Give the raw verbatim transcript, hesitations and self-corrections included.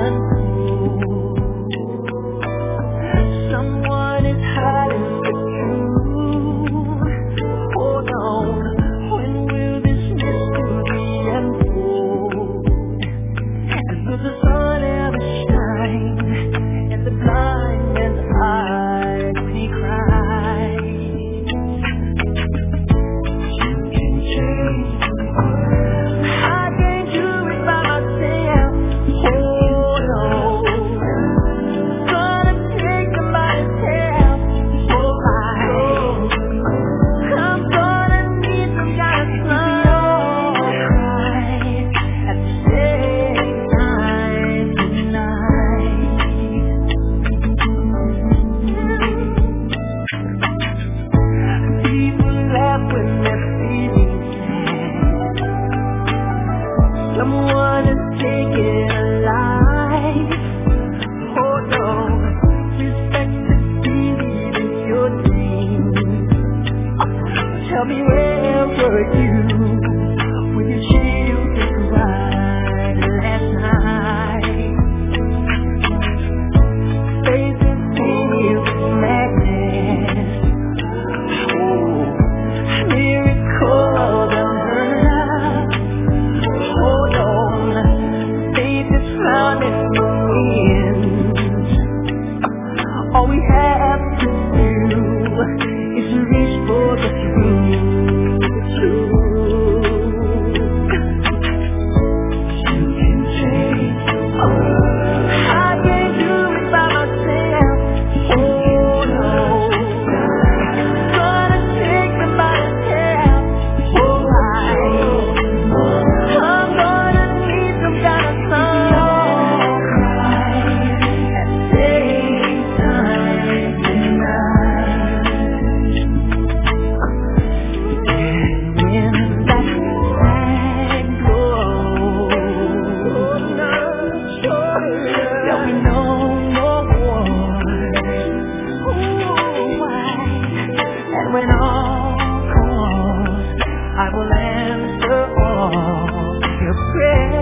unfold. Someone is hiding the truth. Hold on, when will this mystery unfold? And will the sun ever shine in the blind man's eyes when he cries? You can change the world. I can't do it by myself. Hold on, gonna take somebody's help. Oh my, I'm gonna need some kind of sunshine at the same time tonight. People laugh when they're feeling sad. Someone is taken alive. Hold on, respect and believe in your dreams. Tell me, where were you when your children cried last night? Facing fear of madness. Oh, miracles unheard of. Hold on, faith is found in the wind. All we have to do is reach for the truth, the truth. You can change the world. I can't do it by myself. Hold on, gonna take somebody's help. Oh my, I'm gonna need some kind of sunshine at the same time tonight. And when that flag glows, there'll be no more wars. Ooh, and when all calls, I will answer all your prayers.